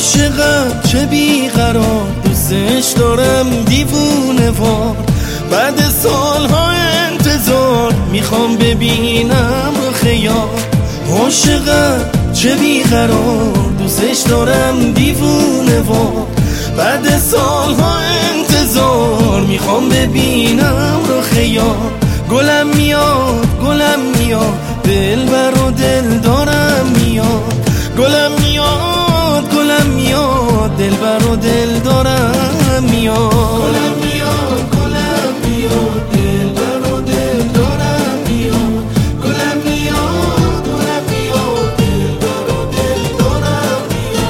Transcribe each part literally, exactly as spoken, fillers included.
عاشقم چه بیقرار، دوستش دارم دیوونه وار. بعد سالها انتظار میخوام ببینم رو خیال. عاشقم چه بیقرار، دوستش دارم دیوونه وار. بعد سالها انتظار میخوام ببینم رو خیال. گلم میاد گلم میاد، دلبر و دل دارم میاد. گلم میاد گلم میاد، دلبر و دل دارم میاد. گلم میاد گلم میاد، دلبر و دل دارم میاد. گلم میاد گلم میاد، دلبر و دل دارم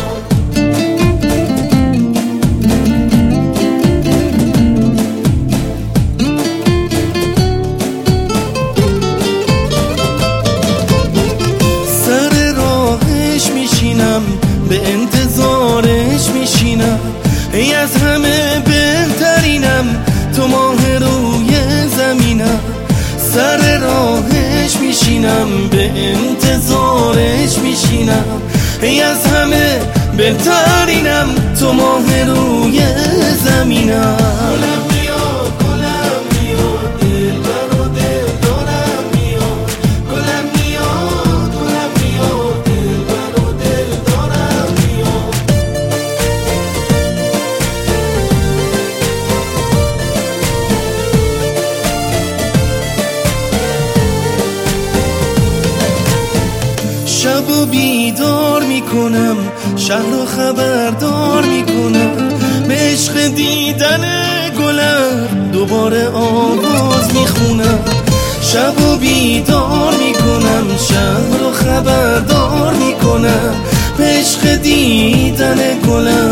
به انتظارش میشینم. ای از همه بهترینم، تو ماه روی زمینم. سر راهش میشینم، به انتظارش میشینم. ای از همه بهترینم، تو ماه روی زمینم. شب و بیدار میکنم، شهر رو خبردار میکنم. به عشق دیدن گلم دوباره آواز میخونم. شب و بیدار میکنم، شهر رو خبردار میکنم. به عشق دیدن گلم